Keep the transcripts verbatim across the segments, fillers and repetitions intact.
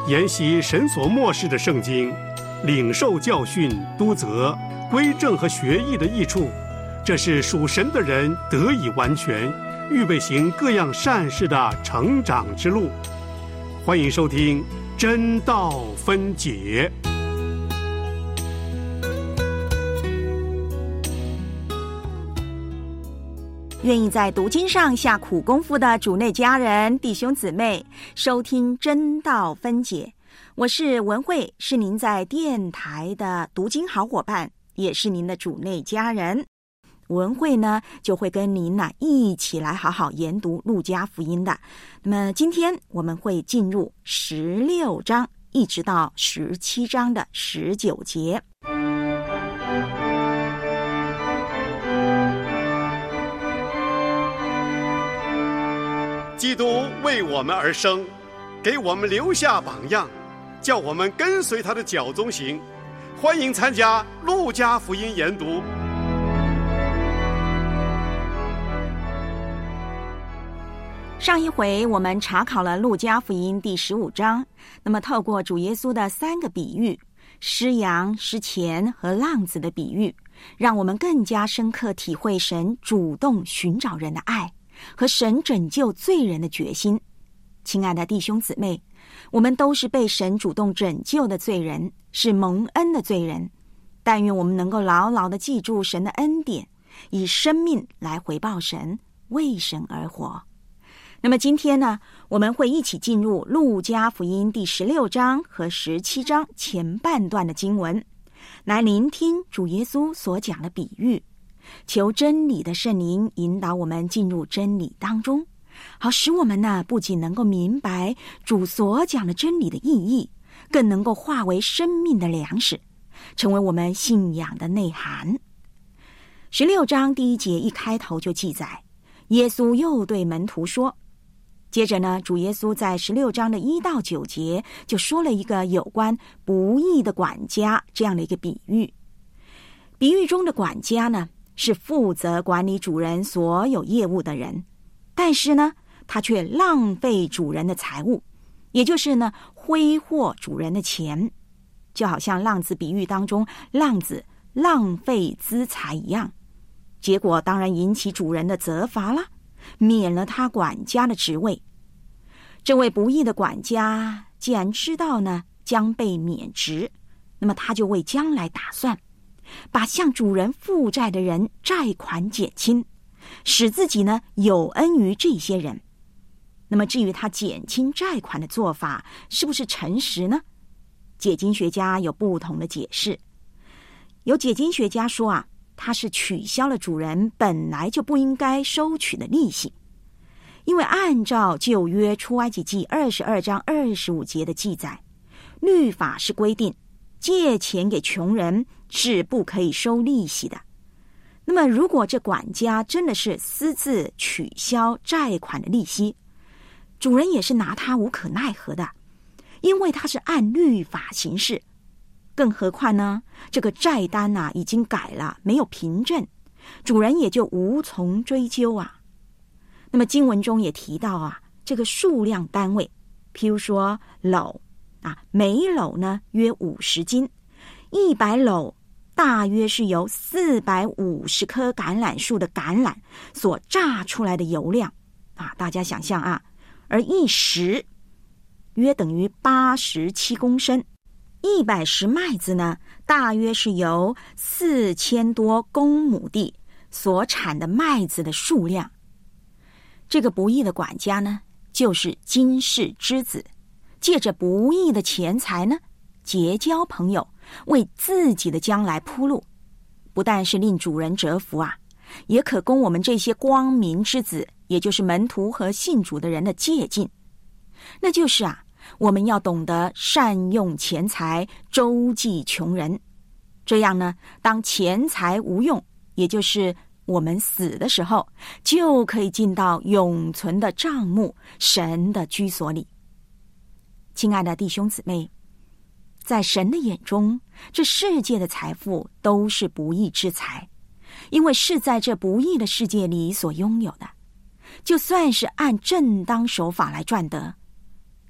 研习神所默示的圣经，领受教训、督责、归正和学艺的益处，这是属神的人得以完全，预备行各样善事的成长之路。欢迎收听真道分解。 愿意在读经上下苦功夫的主内家人、弟兄姊妹，收听真道分解。我是文慧，是您在电台的读经好伙伴，也是您的主内家人。文慧呢，就会跟您呢、啊、一起来好好研读路加福音的。那么今天我们会进入十六章，一直到十七章的十九节。 基督为我们而生，给我们留下榜样，叫我们跟随他的脚踪行。欢迎参加路加福音研读。 上一回我们查考了路加福音第十五章，那么透过主耶稣的三个比喻，失羊、失钱和浪子的比喻，让我们更加深刻体会神主动寻找人的爱和神拯救罪人的决心。亲爱的弟兄姊妹，我们都是被神主动拯救的罪人，是蒙恩的罪人。但愿我们能够牢牢地记住神的恩典，以生命来回报神，为神而活。那么今天呢，我们会一起进入路加福音第十六章和十七章前半段的经文，来聆听主耶稣所讲的比喻，求真理的圣灵引导我们进入真理当中，好使我们呢不仅能够明白主所讲的真理的意义，更能够化为生命的粮食，成为我们信仰的内涵。十六章第一节一开头就记载，耶稣又对门徒说。接着呢，主耶稣在十六章的一到九节就说了一个有关不义的管家这样的一个比喻。比喻中的管家呢，是负责管理主人所有业务的人，但是呢，他却浪费主人的财物，也就是呢，挥霍主人的钱，就好像浪子比喻当中浪子浪费资财一样。结果当然引起主人的责罚了，免了他管家的职位。这位不义的管家既然知道呢将被免职，那么他就为将来打算，把向主人负债的人债款减轻，使自己呢有恩于这些人。那么至于他减轻债款的做法是不是诚实呢？解经学家有不同的解释。有解经学家说啊，他是取消了主人本来就不应该收取的利息。因为按照旧约出埃及记二十二章二十五节的记载，律法是规定借钱给穷人是不可以收利息的。那么如果这管家真的是私自取消债款的利息，主人也是拿他无可奈何的，因为他是按律法行事。更何况呢，这个债单啊已经改了，没有凭证，主人也就无从追究啊。那么经文中也提到啊，这个数量单位，譬如说篓啊，每篓呢约五十斤，一百篓大约是由四百五十棵橄榄树的橄榄所榨出来的油量啊，大家想象啊，而一石约等于八十七公升，一百石麦子呢，大约是由四千多公亩地所产的麦子的数量。这个不义的管家呢，就是今世之子，借着不义的钱财呢，结交朋友，为自己的将来铺路，不但是令主人折服啊，也可供我们这些光明之子，也就是门徒和信主的人的借鉴。那就是啊，我们要懂得善用钱财，周济穷人。这样呢，当钱财无用，也就是我们死的时候，就可以进到永存的帐幕，神的居所里。亲爱的弟兄姊妹，在神的眼中，这世界的财富都是不义之财，因为是在这不义的世界里所拥有的，就算是按正当手法来赚得，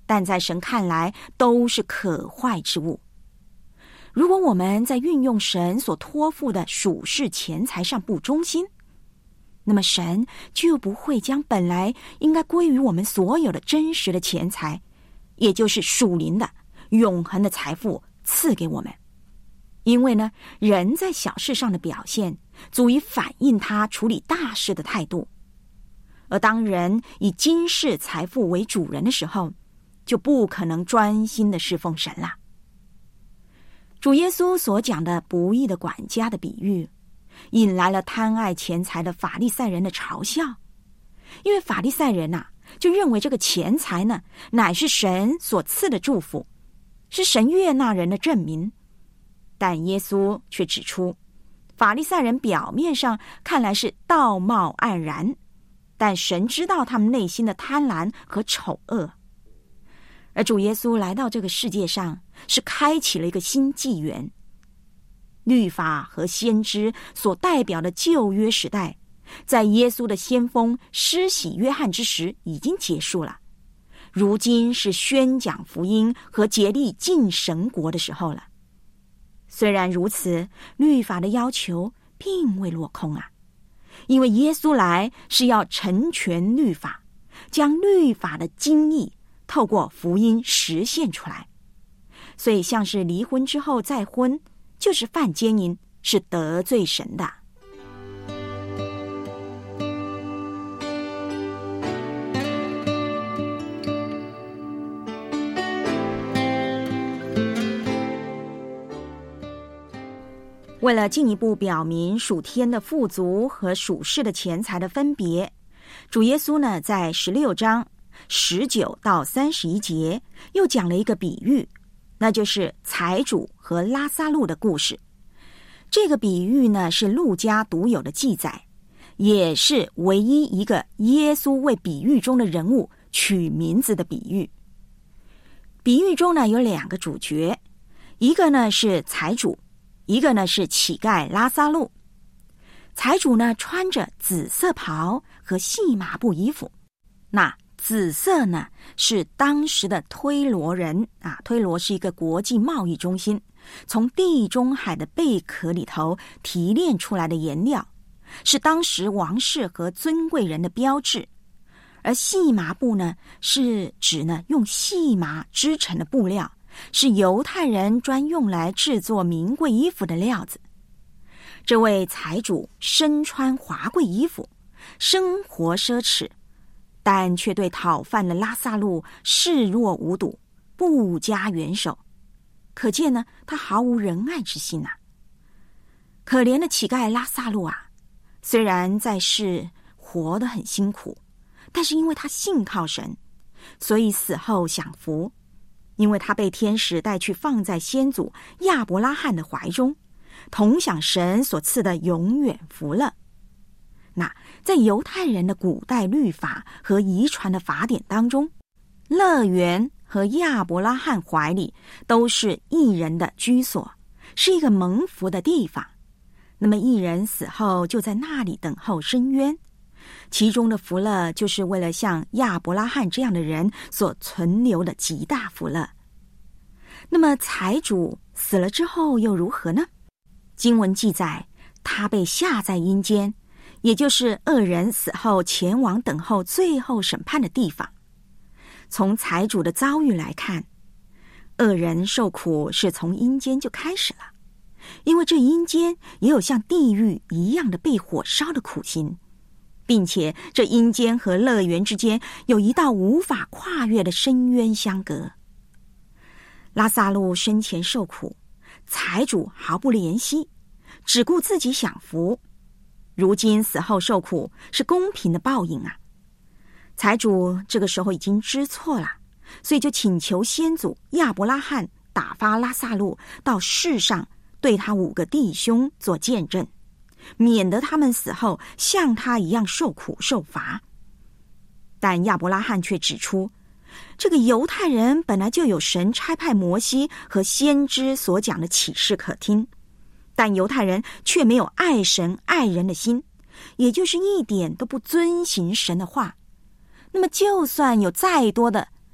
但在神看来都是可坏之物。如果我们在运用神所托付的属世钱财上不忠心，那么神就不会将本来应该归于我们所有的真实的钱财，也就是属灵的永恒的财富赐给我们。因为呢，人在小事上的表现足以反映他处理大事的态度，而当人以今世财富为主人的时候，就不可能专心的侍奉神了。主耶稣所讲的不义的管家的比喻，引来了贪爱钱财的法利赛人的嘲笑，因为法利赛人啊，就认为这个钱财呢，乃是神所赐的祝福，是神悦纳人的证明。但耶稣却指出，法利赛人表面上看来是道貌岸然，但神知道他们内心的贪婪和丑恶。而主耶稣来到这个世界上，是开启了一个新纪元。律法和先知所代表的旧约时代，在耶稣的先锋施洗约翰之时已经结束了，如今是宣讲福音和竭力进神国的时候了。虽然如此，律法的要求并未落空啊，因为耶稣来是要成全律法，将律法的精义透过福音实现出来。所以像是离婚之后再婚，就是犯奸淫，是得罪神的。为了进一步表明属天的富足和属世的钱财的分别，主耶稣呢在十六章十九到三十一节又讲了一个比喻，那就是财主和拉撒路的故事。这个比喻呢是路加独有的记载，也是唯一一个耶稣为比喻中的人物取名字的比喻。比喻中呢有两个主角，一个呢是财主，一个呢是乞丐拉撒路。财主呢穿着紫色袍和细麻布衣服，那紫色呢是当时的推罗人啊，推罗是一个国际贸易中心，从地中海的贝壳里头提炼出来的颜料，是当时王室和尊贵人的标志。而细麻布呢是指呢用细麻织成的布料，是犹太人专用来制作名贵衣服的料子。这位财主身穿华贵衣服，生活奢侈，但却对讨饭的拉撒路视若无睹，不加援手，可见呢他毫无仁爱之心啊。可怜的乞丐拉撒路啊，虽然在世活得很辛苦，但是因为他信靠神，所以死后享福，因为他被天使带去放在先祖亚伯拉罕的怀中，同享神所赐的永远福乐。那在犹太人的古代律法和遗传的法典当中，乐园和亚伯拉罕怀里都是义人的居所，是一个蒙福的地方。那么义人死后就在那里等候伸冤，其中的福乐就是为了像亚伯拉罕这样的人所存留的极大福乐。那么财主死了之后又如何呢？经文记载，他被下在阴间，也就是恶人死后前往等候最后审判的地方。从财主的遭遇来看，恶人受苦是从阴间就开始了，因为这阴间也有像地狱一样的被火烧的苦心，并且这阴间和乐园之间有一道无法跨越的深渊相隔。拉撒路生前受苦，财主毫不怜惜，只顾自己享福，如今死后受苦是公平的报应啊。财主这个时候已经知错了，所以就请求先祖亚伯拉罕打发拉撒路到世上，对他五个弟兄做见证，免得他们死后像他一样受苦受罚。但亚伯拉罕却指出，这个犹太人本来就有神差派摩西和先知所讲的启示可听，但犹太人却没有爱神爱人的心，也就是一点都不遵行神的话。那么就算有再多的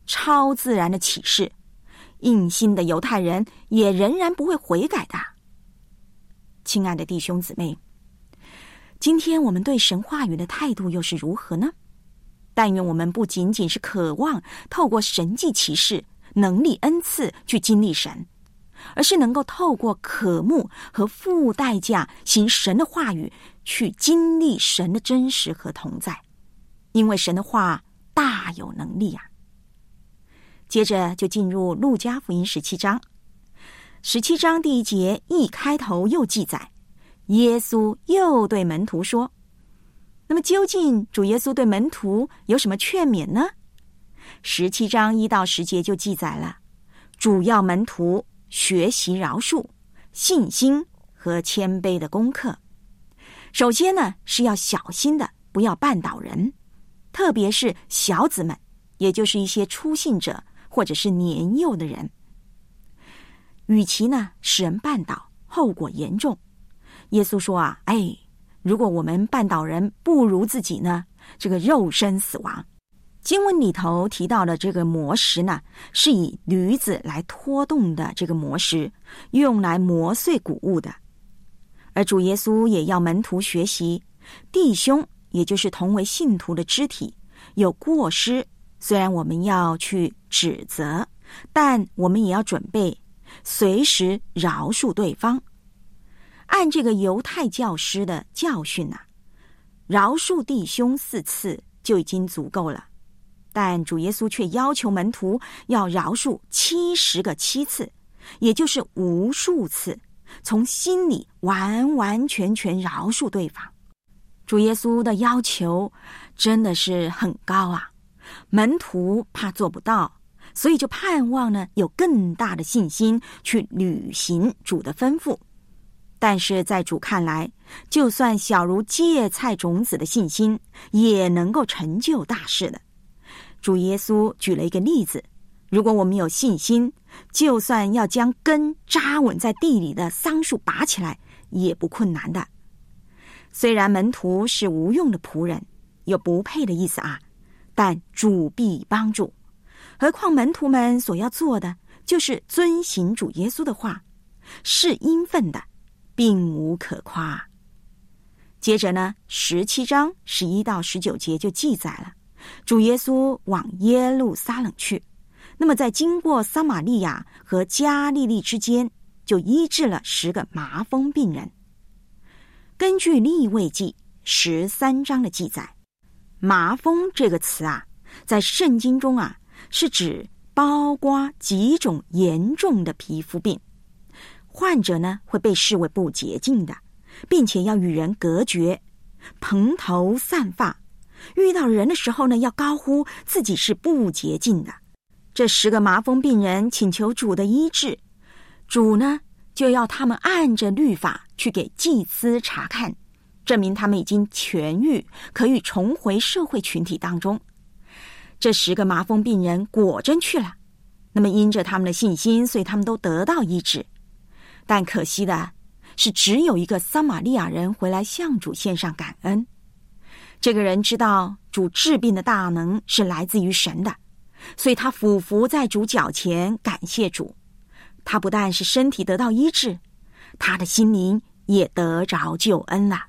超自然的启示，硬心的犹太人也仍然不会悔改的。亲爱的弟兄姊妹，今天我们对神话语的态度又是如何呢？但愿我们不仅仅是渴望透过神迹奇事、能力恩赐去经历神，而是能够透过渴慕和付代价行神的话语，去经历神的真实和同在。因为神的话大有能力啊！接着就进入路加福音十七章。十七章第一节一开头又记载，耶稣又对门徒说。那么究竟主耶稣对门徒有什么劝勉呢？十七章一到十节就记载了，主要门徒学习饶恕、信心和谦卑的功课。首先呢，是要小心的不要绊倒人，特别是小子们，也就是一些初信者或者是年幼的人。与其呢使人绊倒，后果严重。耶稣说啊，哎，如果我们绊倒人，不如自己呢这个肉身死亡。经文里头提到的这个磨石呢，是以驴子来拖动的这个磨石，用来磨碎谷物的。而主耶稣也要门徒学习，弟兄也就是同为信徒的肢体有过失，虽然我们要去指责，但我们也要准备随时饶恕对方。按这个犹太教师的教训啊，饶恕弟兄四次就已经足够了，但主耶稣却要求门徒要饶恕七十个七次，也就是无数次，从心里完完全全饶恕对方。主耶稣的要求真的是很高啊，门徒怕做不到，所以就盼望呢有更大的信心去履行主的吩咐。但是在主看来，就算小如芥菜种子的信心，也能够成就大事的。主耶稣举了一个例子，如果我们有信心，就算要将根扎稳在地里的桑树拔起来，也不困难的。虽然门徒是无用的仆人，有不配的意思啊，但主必帮助。何况门徒们所要做的，就是遵行主耶稣的话，是应分的，并无可夸。接着呢，十七章十一到十九节就记载了，主耶稣往耶路撒冷去，那么在经过撒玛利亚和加利利之间，就医治了十个麻风病人。根据利未记十三章的记载，麻风这个词啊，在圣经中啊，是指包括几种严重的皮肤病，患者呢会被视为不洁净的，并且要与人隔绝，蓬头散发，遇到人的时候呢，要高呼自己是不洁净的。这十个麻风病人请求主的医治，主呢就要他们按着律法去给祭司查看，证明他们已经痊愈，可以重回社会群体当中。这十个麻风病人果真去了，那么因着他们的信心，所以他们都得到医治。但可惜的是，只有一个撒玛利亚人回来向主献上感恩。这个人知道主治病的大能是来自于神的，所以他俯伏在主脚前感谢主。他不但是身体得到医治，他的心灵也得着救恩了。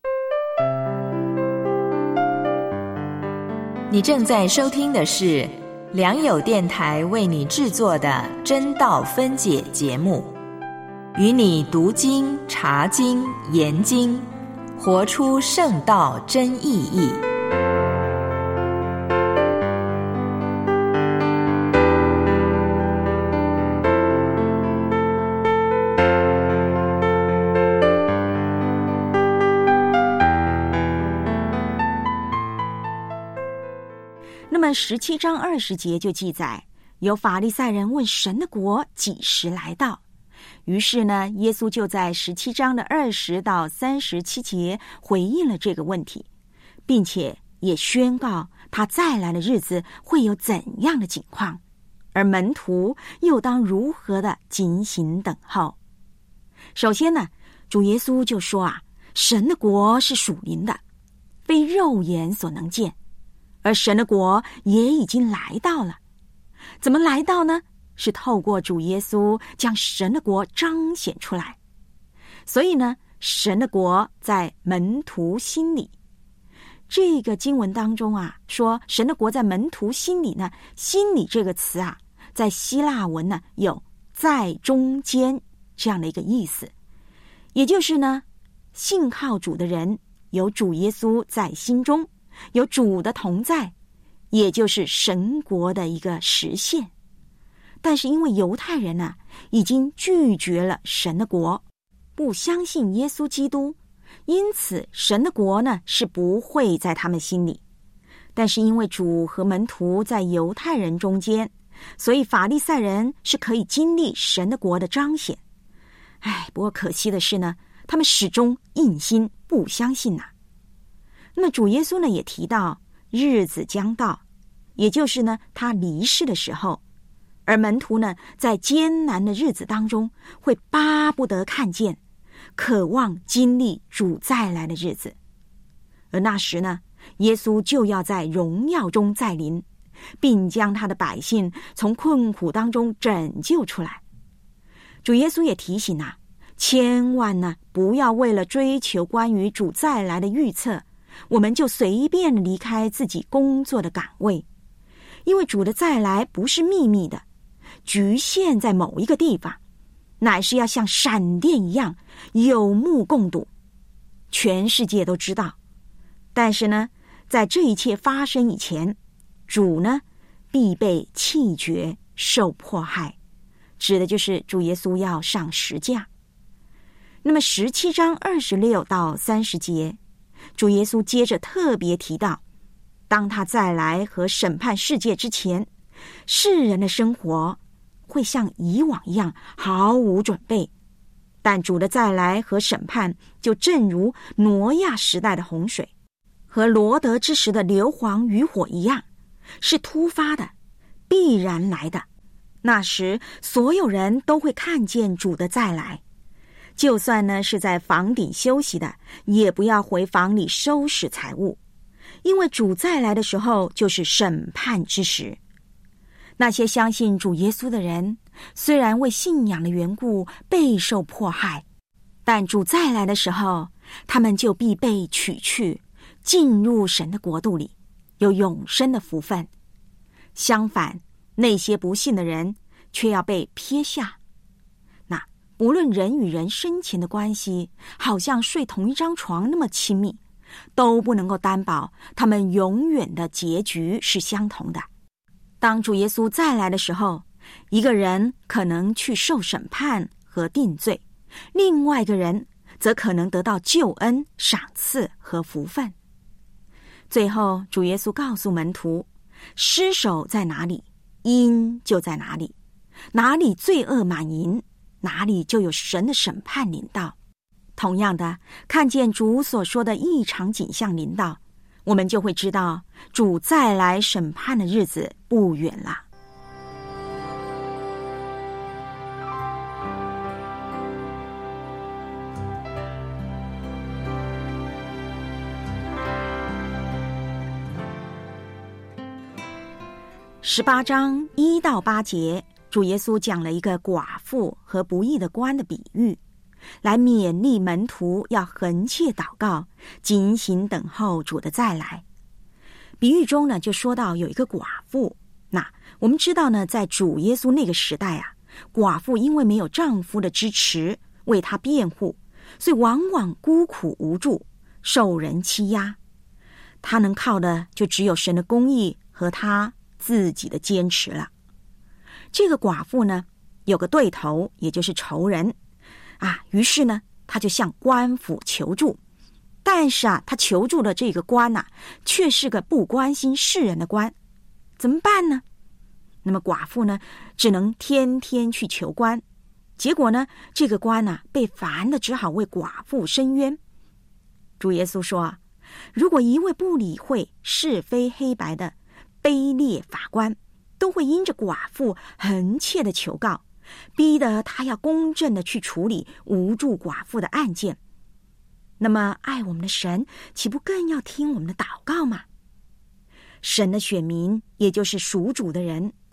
你正在收听的是良友电台为你制作的真道分解节目，与你读经、查经、研经，活出圣道真意义。 那么十七章二十节就记载，有法利赛人问神的国几时来到。于是呢，耶稣就在十七章的二十到三十七节回应了这个问题，并且也宣告他再来的日子会有怎样的景况，而门徒又当如何的警醒等候。首先呢，主耶稣就说啊，神的国是属灵的，非肉眼所能见，而神的国也已经来到了。 怎么来到呢？是透过主耶稣将神的国彰显出来。所以呢，神的国在门徒心里。这个经文当中啊，说神的国在门徒心里呢，心里这个词啊，在希腊文呢有在中间这样的一个意思，也就是呢，信靠主的人有主耶稣在心中，有主的同在，也就是神国的一个实现。但是因为犹太人呢、啊，已经拒绝了神的国，不相信耶稣基督，因此神的国呢是不会在他们心里。但是因为主和门徒在犹太人中间，所以法利赛人是可以经历神的国的彰显。哎，不过可惜的是呢，他们始终硬心不相信呐、啊。那么主耶稣呢也提到日子将到，也就是呢他离世的时候，而门徒呢在艰难的日子当中会巴不得看见，渴望经历主再来的日子。而那时呢，耶稣就要在荣耀中再临，并将他的百姓从困苦当中拯救出来。主耶稣也提醒啊，千万呢不要为了追求关于主再来的预测，我们就随便离开自己工作的岗位。因为主的再来不是秘密的，局限在某一个地方，乃是要像闪电一样有目共睹，全世界都知道。但是呢，在这一切发生以前，主呢必被弃绝受迫害，指的就是主耶稣要上十架。那么十七章二十六到三十节，主耶稣接着特别提到，当他再来和审判世界之前，世人的生活会像以往一样毫无准备，但主的再来和审判就正如挪亚时代的洪水和罗得之时的硫磺与火一样，是突发的，必然来的。那时所有人都会看见主的再来，就算呢是在房顶休息的，也不要回房里收拾财物，因为主再来的时候就是审判之时。那些相信主耶稣的人，虽然为信仰的缘故备受迫害，但主再来的时候，他们就必被取去，进入神的国度里，有永生的福分。相反，那些不信的人却要被撇下。那不论人与人生前的关系好像睡同一张床那么亲密，都不能够担保他们永远的结局是相同的。当主耶稣再来的时候，一个人可能去受审判和定罪，另外一个人则可能得到救恩、赏赐和福分。最后主耶稣告诉门徒，尸首在哪里，阴就在哪里，哪里罪恶满盈，哪里就有神的审判临到。同样的，看见主所说的异常景象临到，我们就会知道主再来审判的日子不远了。十八章一到八节，主耶稣讲了一个寡妇和不义的官的比喻，来勉励门徒要恒切祷告，警醒等候主的再来。比喻中呢，就说到有一个寡妇。那我们知道呢，在主耶稣那个时代啊，寡妇因为没有丈夫的支持为她辩护，所以往往孤苦无助，受人欺压。她能靠的就只有神的公义和她自己的坚持了。这个寡妇呢，有个对头，也就是仇人啊，于是呢，她就向官府求助。但是啊，她求助的这个官啊，却是个不关心世人的官，怎么办呢？那么寡妇呢，只能天天去求官，结果呢，这个官啊，被烦的只好为寡妇申冤。主耶稣说啊，如果一位不理会是非黑白的卑劣法官，都会因着寡妇横切的求告，逼得他要公正的去处理无助寡妇的案件，那么爱我们的神岂不更要听我们的祷告吗？神的选民，也就是属主的人，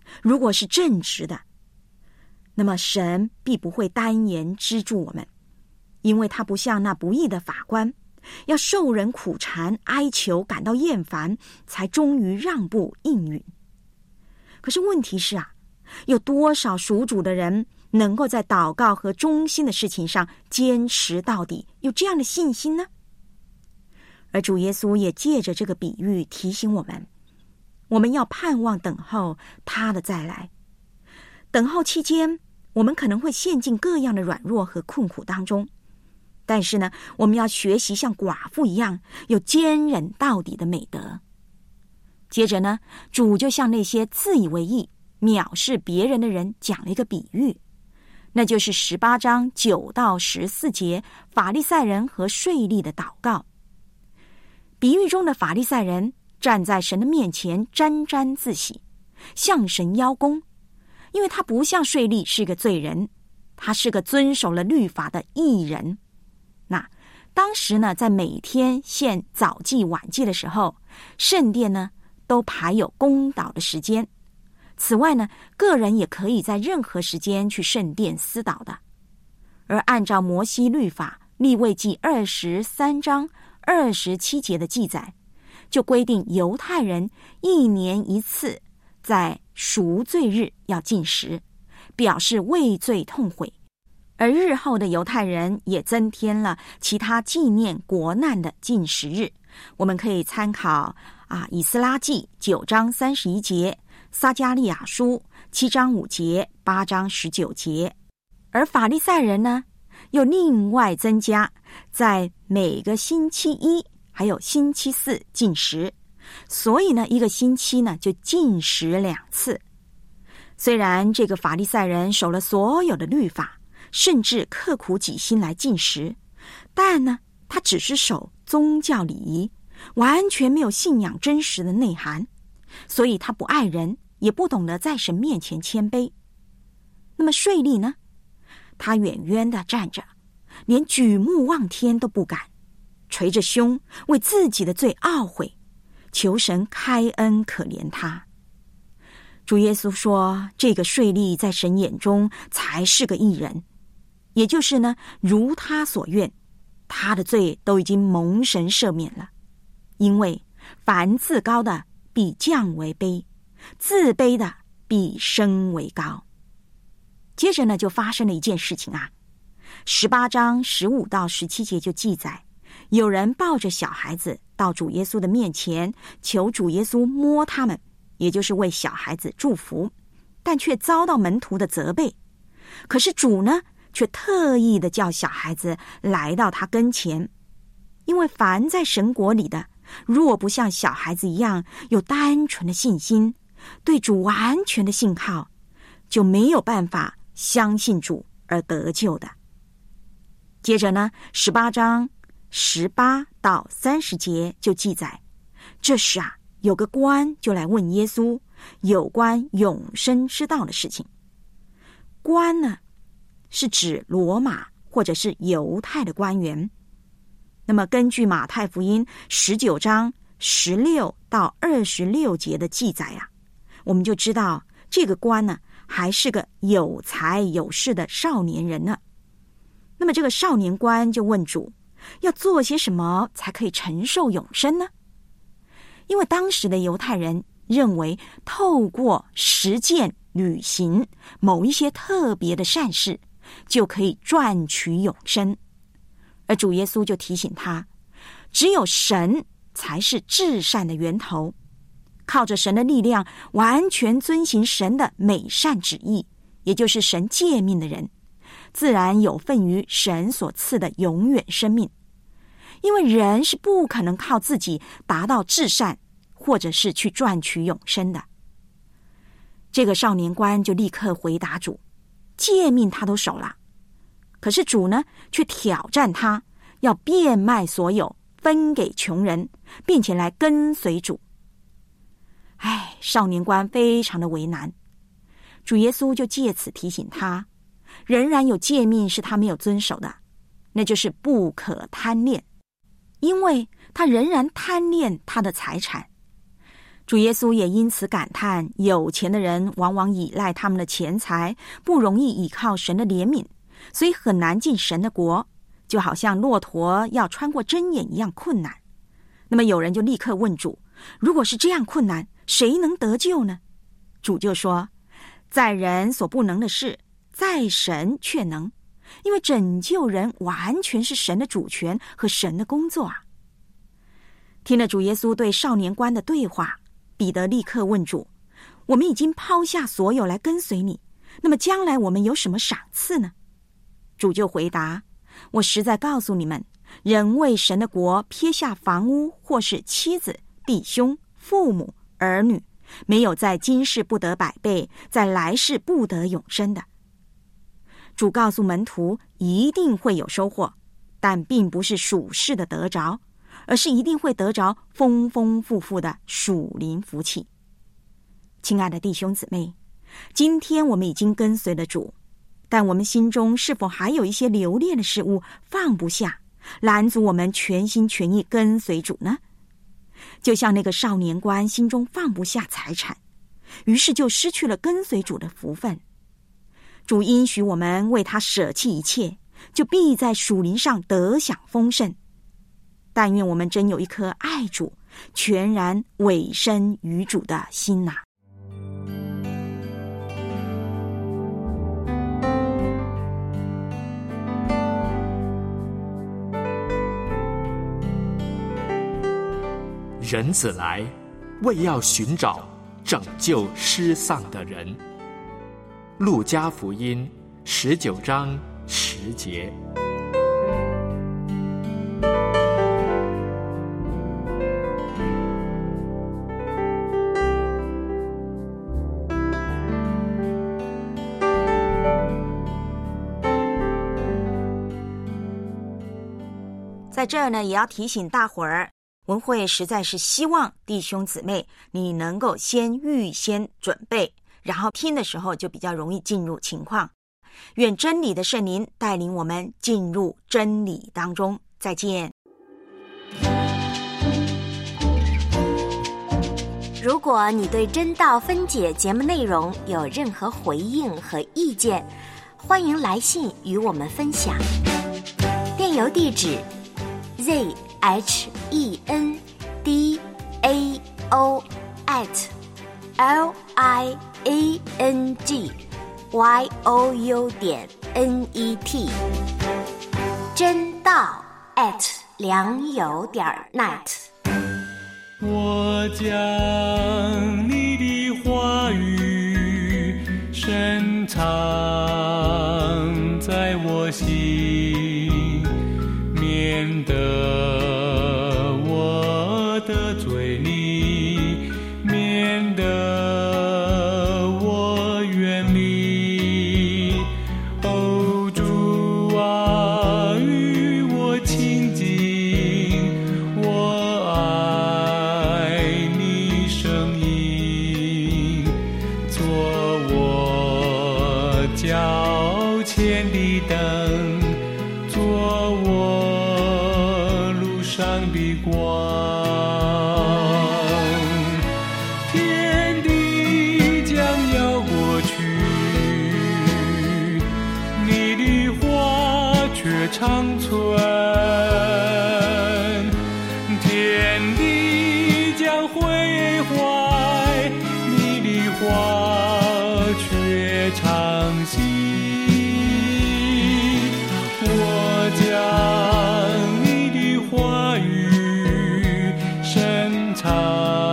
如果是正直的，那么神必不会单言资助我们，因为他不像那不义的法官，要受人苦缠哀求，感到厌烦，才终于让步应允。可是问题是啊，有多少属主的人能够在祷告和忠心的事情上坚持到底，有这样的信心呢？而主耶稣也借着这个比喻提醒我们，我们要盼望等候他的再来。等候期间，我们可能会陷进各样的软弱和困苦当中，但是呢，我们要学习像寡妇一样有坚忍到底的美德。接着呢，主就向那些自以为义、藐视别人的人讲了一个比喻，那就是十八章九到十四节法利赛人和税吏的祷告。比喻中的法利赛人站在神的面前沾沾自喜，向神邀功，因为他不像税吏是个罪人，他是个遵守了律法的义人。那当时呢，在每天献早祭晚祭的时候，圣殿呢都排有公祷的时间。此外呢，个人也可以在任何时间去圣殿司祷的。而按照摩西律法利未记二十三章二十七节的记载，就规定犹太人一年一次在赎罪日要禁食，表示为罪痛悔。而日后的犹太人也增添了其他纪念国难的禁食日，我们可以参考啊以斯拉记九章三十一节，撒迦利亚书七章五节，八章十九节。而法利赛人呢，又另外增加在每个星期一还有星期四禁食，所以呢，一个星期呢就禁食两次。虽然这个法利赛人守了所有的律法，甚至刻苦己心来禁食，但呢，他只是守宗教礼仪，完全没有信仰真实的内涵，所以他不爱人，也不懂得在神面前谦卑。那么税吏呢？他远远地站着，连举目望天都不敢，捶着胸，为自己的罪懊悔，求神开恩可怜他。主耶稣说，这个税吏在神眼中才是个义人，也就是呢，如他所愿，他的罪都已经蒙神赦免了。因为凡自高的必降为卑，自卑的必升为高。接着呢，就发生了一件事情啊，十八章十五到十七节就记载，有人抱着小孩子到主耶稣的面前，求主耶稣摸他们，也就是为小孩子祝福，但却遭到门徒的责备。可是主呢，却特意的叫小孩子来到他跟前，因为凡在神国里的，若不像小孩子一样有单纯的信心，对主完全的信靠，就没有办法相信主而得救的。接着呢，十八章十八到三十节就记载，这时啊，有个官就来问耶稣有关永生之道的事情。官呢，是指罗马或者是犹太的官员。那么根据马太福音十九章十六到二十六节的记载啊，我们就知道这个官呢，还是个有才有势的少年人呢。那么这个少年官就问主，要做些什么才可以承受永生呢？因为当时的犹太人认为，透过实践履行某一些特别的善事，就可以赚取永生。而主耶稣就提醒他，只有神才是至善的源头，靠着神的力量完全遵行神的美善旨意，也就是神诫命的人，自然有份于神所赐的永远生命。因为人是不可能靠自己达到至善，或者是去赚取永生的。这个少年官就立刻回答主，诫命他都守了，可是主呢，却挑战他要变卖所有，分给穷人，并且来跟随主。唉，少年官非常的为难。主耶稣就借此提醒他，仍然有诫命是他没有遵守的，那就是不可贪恋，因为他仍然贪恋他的财产。 主耶稣也因此感叹，有钱的人往往依赖他们的钱财，不容易依靠神的怜悯，所以很难进神的国，就好像骆驼要穿过针眼一样困难。那么有人就立刻问主，如果是这样困难，谁能得救呢？主就说，在人所不能的事，在神却能，因为拯救人完全是神的主权和神的工作啊。听了主耶稣对少年官的对话，彼得立刻问主，我们已经抛下所有来跟随你，那么将来我们有什么赏赐呢？主就回答，我实在告诉你们，人为神的国撇下房屋或是妻子、弟兄、父母、儿女，没有在今世不得百倍，在来世不得永生的。主告诉门徒一定会有收获，但并不是属世的得着，而是一定会得着丰丰富富的属灵福气。亲爱的弟兄姊妹，今天我们已经跟随了主，但我们心中是否还有一些留恋的事物放不下，拦阻我们全心全意跟随主呢？就像那个少年官心中放不下财产，于是就失去了跟随主的福分。主应许我们为他舍弃一切，就必在属灵上得享丰盛。但愿我们真有一颗爱主、全然委身于主的心呐、啊。 人子来，为要寻找拯救失丧的人。路加福音十九章十节。 在这儿呢，也要提醒大伙儿，文慧实在是希望弟兄姊妹你能够先预先准备，然后听的时候就比较容易进入情况。愿真理的圣灵带领我们进入真理当中。再见。 如果你对真道分解节目内容有任何回应和意见，欢迎来信与我们分享。电邮地址 z h e n d a o at l i a n g y o u 点 n e t 真道 at 良友点 net。 我将你的话语深藏在我心，免得我得罪你，免得我远离。哦，主啊，与我亲近，我爱你声音，做我脚前的灯，做我路上的光。天地将要过去，你的话却长存。天地将毁坏，你的话却长新。我将 长